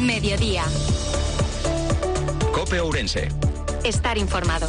Mediodía. COPE Ourense. Estar informado.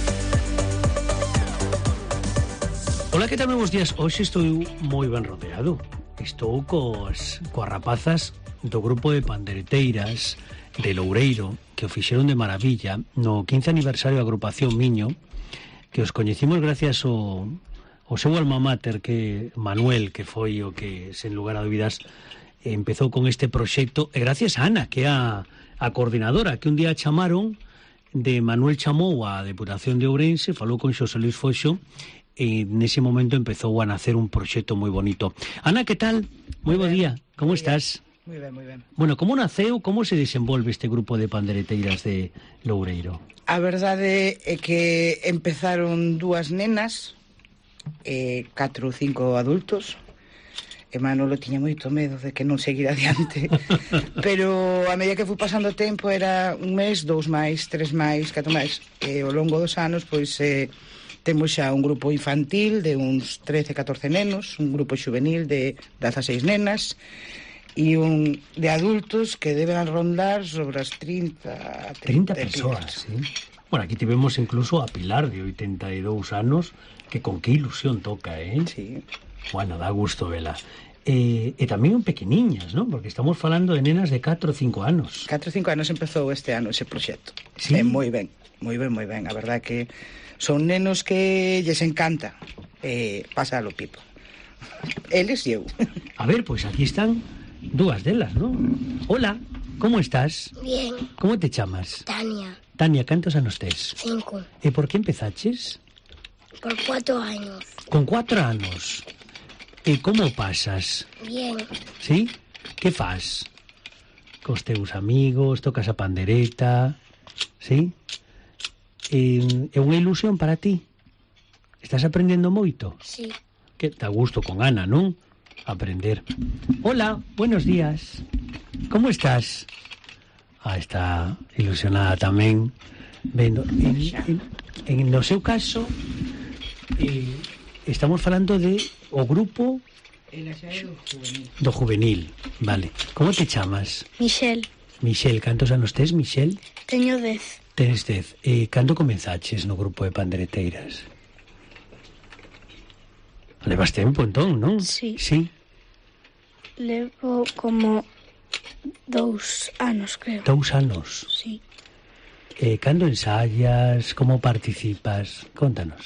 Ola, que tal, bons días? Hoxe estou moi ben rodeado. Estou coas rapazas do grupo de pandereteiras de Loureiro, que o fixeron de maravilla no 15 aniversario da agrupación Miño, que os coñecimos gracias ao seu alma mater, que Manuel, que foi o que, sen lugar a dúbidas, empezou con este proxecto, e gracias a Ana, que é a coordinadora, que un día chamaron de Manuel, chamou a Deputación de Ourense, falou con Xosé Luis Foxo, e nese momento empezou a nacer un proxecto moi bonito. Ana, que tal? Moi bo día, como estás? Moi ben, moi ben. Bueno, como naceu, como se desenvolve este grupo de pandereteiras de Loureiro? A verdade é que empezaron dúas nenas, 4 ou 5 adultos, e Manolo tiña moito medo de que non seguira adiante, pero a medida que foi pasando o tempo era un mes, 2 máis, 3 máis, 4 máis, e ao longo dos anos pois temos xa un grupo infantil de uns 13, 14 nenos, un grupo xuvenil de 16 nenas e un de adultos que deben rondar sobre as 30 persoas, sí. Bueno, aquí tivemos incluso a Pilar de 82 anos, que con que ilusión toca, Sí. Bueno, dá gusto vela. E tamén pequeniñas, non? Porque estamos falando de nenas de 4 ou 5 anos. 4 ou 5 anos empezou este ano ese proxecto. Sí. Moi ben, moi ben, moi ben. A verdade que son nenos que lles encanta pasalo pipo. Eles e eu. A ver, pois aquí están dúas delas, non? Hola, como estás? Bien, Como te chamas? Tania, Tania, cantos anos tes? 5, E por que empezaches? por 4 años. Con 4 anos. E como pasas? Bien, Sí? Que faz? Cos teus amigos, tocas a pandereta, sí? É unha ilusión para ti? Estás aprendendo moito? sí, Que dá gusto con Ana, non? Aprender. Hola, buenos días. Como estás? Está ilusionada tamén. Vendo, no seu caso, estamos falando de o grupo Ela xa é do juvenil. do juvenil, vale. Como te chamas? Michelle, Michelle, cantos anos tes, Michelle? teño 10, Tenes 10. Cando comenzaches no grupo de pandereteiras? Levas tempo, entón, non? Sí. Sí. levo como 2 anos, creo. 2 anos. Sí, Cando ensayas? Como participas? Contanos.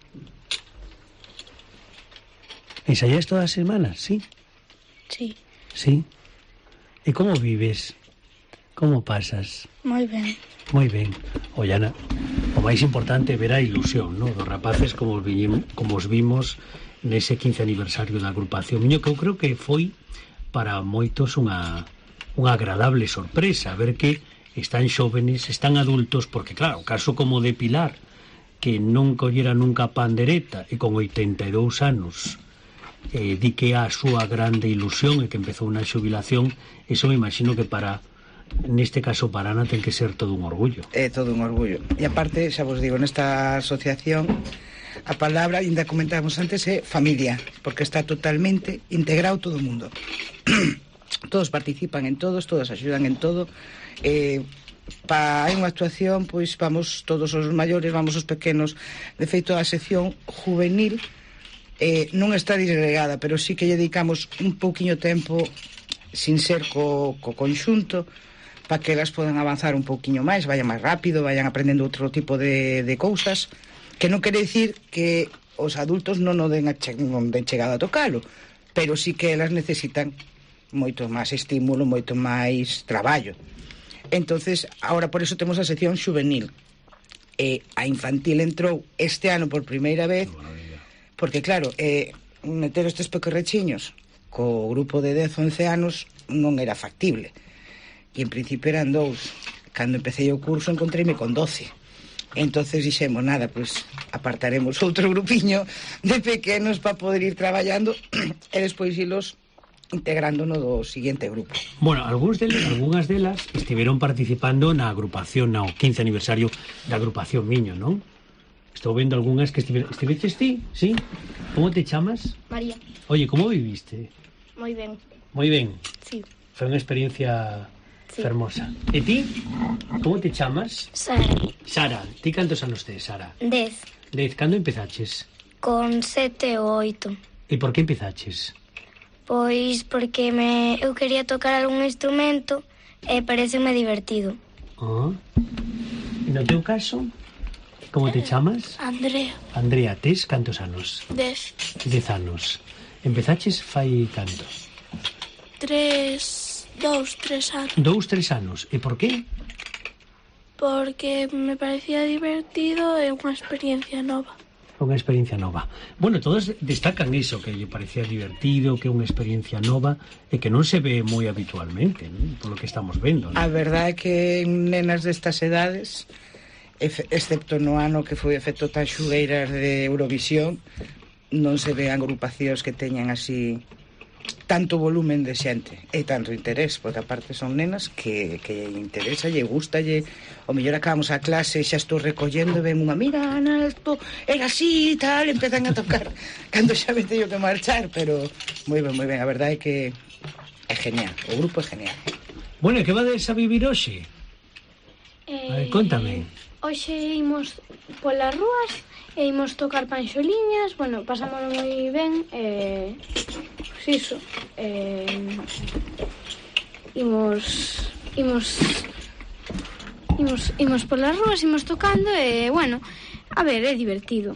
Ensayas todas as semanas, sí? sí, Sí. E como vives? Como pasas? moi ben. Moi ben. Ollana, o máis importante é ver a ilusión, non? Dos rapaces como os vimos nese 15 aniversario da agrupación Miño, que eu creo que foi para moitos unha agradable sorpresa, ver que están xóvenes, están adultos, porque claro, o caso como de Pilar, que non collera nunca a pandereta e con 82 anos di que a súa grande ilusión e que empezou na xubilación, eso me imagino que neste caso para Ana ten que ser todo un orgullo. É todo un orgullo. E aparte, xa vos digo, nesta asociación a palabra, ainda comentábamos antes, é familia, porque está totalmente integrado todo o mundo. Todos participan en todos axudan en todo. Hai unha actuación, pois vamos todos os maiores, vamos os pequenos. De feito, a sección juvenil non está disgregada, pero sí que lle dedicamos un pouquiño tempo, sin ser co conxunto, para que elas podan avanzar un pouquiño máis, vayan máis rápido, vayan aprendendo outro tipo de cousas, que non quere dicir que os adultos non den chegado a tocalo, pero sí que elas necesitan moito máis estímulo, moito máis traballo. Entonces, ahora por eso temos a sección juvenil. A infantil entrou este ano por primeira vez, porque claro, meter estes pequerrechiños co grupo de 10 ou 11 anos non era factible. E en principio eran 2. Cando empecé o curso encontreime con 12. Entonces dixemos, nada, pois apartaremos outro grupiño de pequenos para poder ir traballando e despois ilos integrando no do siguiente grupo. Bueno, algunhas delas estiveron participando na agrupación, no 15 aniversario da agrupación Miño, non? Estou vendo algunhas que estiveches ti, sí? Como te chamas? María, Oye, como viviste? moi ben. Moi ben. Sí, Foi unha experiencia Sí. Fermosa. E ti? Como te chamas? Sara. Sara. Ti cantos anos tes, Sara? 10. 10. Cando empezaches? Con 7 ou 8. E por que empezaches? Pois porque eu quería tocar algún instrumento e pareceme divertido. Ah. E no teu caso? Como te chamas? Andrea. Andrea, tes cantos anos? 10. 10 anos. Empezaches fai canto? 2, 3 anos. 2, 3 anos. E por qué? Porque me parecía divertido e unha experiencia nova. Unha experiencia nova. Bueno, todos destacan iso, que lle parecía divertido, que é unha experiencia nova e que non se ve moi habitualmente, ¿no? Por lo que estamos vendo, ¿no? A verdade é que en nenas destas edades, excepto no ano que foi efecto tan xugueiras de Eurovisión, non se ven agrupacións que teñan así tanto volumen de xente e tanto interés, porque aparte son nenas que interesa, lle gusta, o mellor acabamos a clase, xa estou recollendo, ven unha, mira, Ana, isto era así e tal, empezan a tocar cando xa me teño que marchar, pero moi ben, a verdade é que é genial, o grupo é genial. Bueno, e que vades a vivir hoxe? A ver, contame. Hoxe imos polas rúas e imos tocar panxoliñas, bueno, pasámoslo moi ben, pues iso, imos polas rúas, imos tocando e, bueno, a ver, é divertido.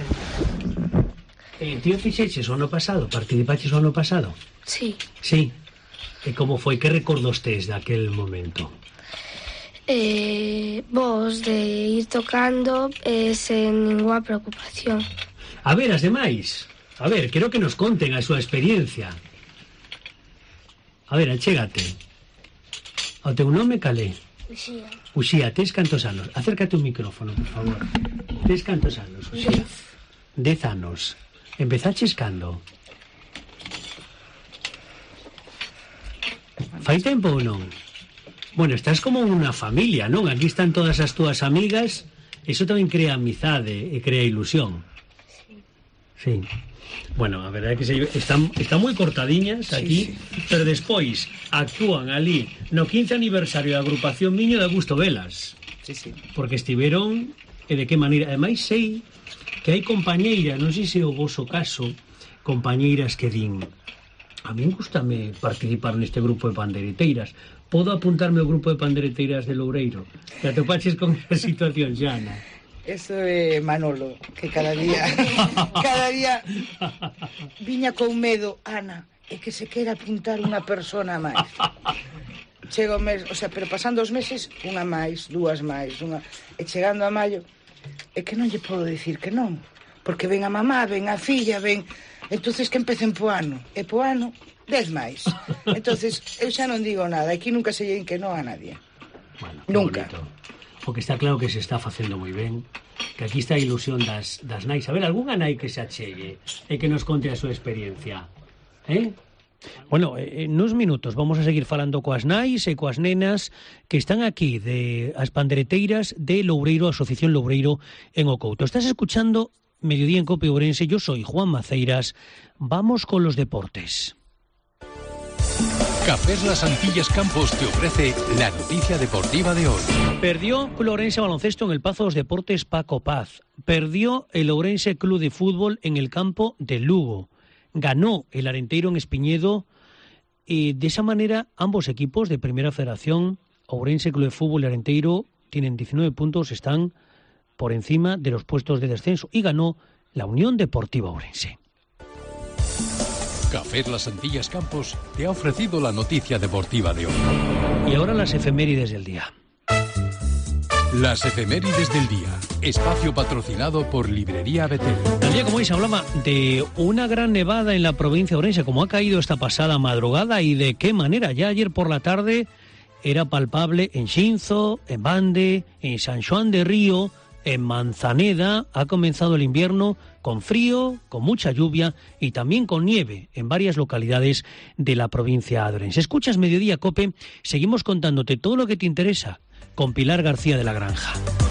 Tío, fixeches o ano pasado? Participaches o ano pasado? Sí. Sí. E como foi? Que recordos tes daquel momento? Vos de ir tocando sen ninguna preocupación. A ver, as demais. A ver, quero que nos conten a súa experiencia. A ver, achégate. O teu nome calé? Uxía. Uxía, tes cantos anos? Acércate un micrófono, por favor. Tes cantos anos, Uxía? 10 anos. Empezaches cando? Fai tempo ou non? Bueno, estás como unha familia, non? Aquí están todas as túas amigas. Eso tamén crea amizade e crea ilusión. Sí. Bueno, a verdade é que están moi cortadiñas aquí, sí. Pero despois actúan ali no 15 aniversario da agrupación Miño, de gusto velas. Sí, sí. Porque estiveron, e de que maneira. Ademais sei que hai compañeiras, non sei se é o voso caso, compañeiras que din: a min gustame participar neste grupo de pandereteiras. Podo apuntarme ao grupo de pandereteiras de Loureiro? Que atopaches con esa situación xa, Ana? Eso é Manolo, que cada día viña con medo, Ana, é que se quera apuntar unha persona máis. Chega o mes, o sea, pero pasando os meses, unha máis, dúas máis, unha, e chegando a maio, é que non lle podo dicir que non, porque ven a mamá, ven a filla, ven, entonces que empecen po ano, e po ano 10 máis. Entonces, eu xa non digo nada, aquí nunca se lle que non a nadie. Bueno, nunca. Bonito. O que está claro que se está facendo moi ben, que aquí está a ilusión das nais. A ver, algunha nai que se achegue e que nos conte a súa experiencia. Bueno, nos minutos vamos a seguir falando coas nais e coas nenas que están aquí de as pandereteiras de Loureiro, Asociación Loureiro en Ocouto. Estás escuchando Mediodía en Cope Ourense. Yo soy Juan Maceiras. Vamos con los deportes. Cafés Las Antillas Campos te ofrece la noticia deportiva de hoy. Perdió Club Ourense Baloncesto en el Pazo de los Deportes Paco Paz. Perdió el Ourense Club de Fútbol en el campo de Lugo. Ganó el Arenteiro en Espiñedo. Y de esa manera, ambos equipos de Primera Federación, Ourense Club de Fútbol y Arenteiro, tienen 19 puntos, están por encima de los puestos de descenso. Y ganó la Unión Deportiva Ourense. Cafés Las Antillas Campos te ha ofrecido la noticia deportiva de hoy. Y ahora las efemérides del día. Las efemérides del día. Espacio patrocinado por Librería Betel. El día, como veis, hablaba de una gran nevada en la provincia de Ourense, como ha caído esta pasada madrugada y de qué manera. Ya ayer por la tarde era palpable en Xinzo, en Bande, en San Xoán de Río, en Manzaneda. Ha comenzado el invierno con frío, con mucha lluvia y también con nieve en varias localidades de la provincia de Ourense. Escuchas Mediodía Cope, seguimos contándote todo lo que te interesa con Pilar García de la Granja.